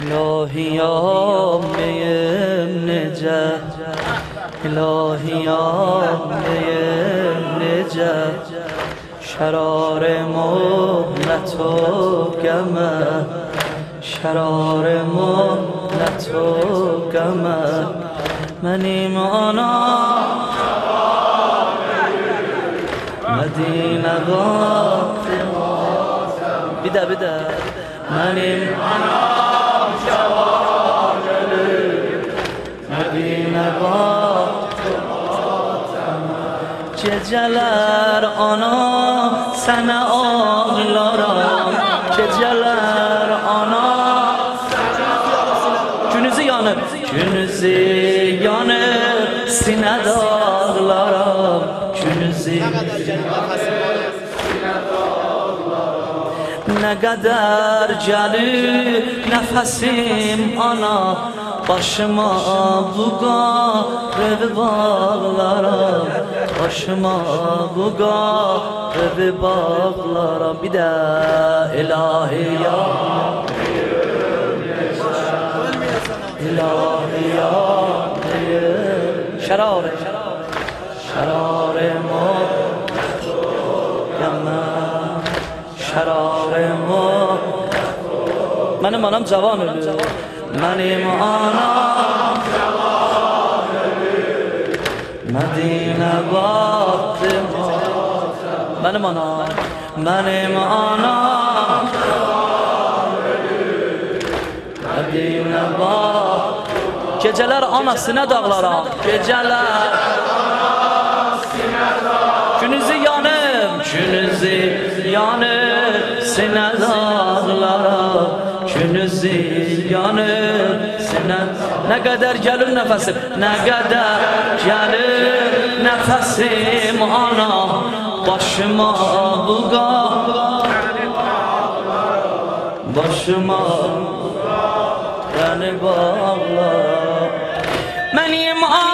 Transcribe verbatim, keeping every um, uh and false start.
الهی یا میم نجات، الهی یا میم نجات، شرار مهلت و گمه، شرار مهلت و گمه، منیم آنا مدینه وقت بیده بیده منیم آنا مدینه وقت Geceler ana sana ağlarım, geceler ana günüzü yanır, günüzü yanır, sinede ağlarım, günüzü ne kadar gelir nefesim ana, başıma buğarı bağlarım, başıma buğarı bağlarım. Bir de ilahi ya ilahi ya şerare şerare mo yama şerare mo benim anam cavan ölür, benim anam cavan ölür, Medine baktı benim anam, benim anam cavan ölür, Medine baktı. Geceler anasına dağlara, geceler günüzü yanır, günüzü yanır, sine dağlara, günüzü yanır, sine. Ne kadar gelir nefesim, ne kadar gelir nefesim ana, başıma buğar, başıma yani bağlar, benim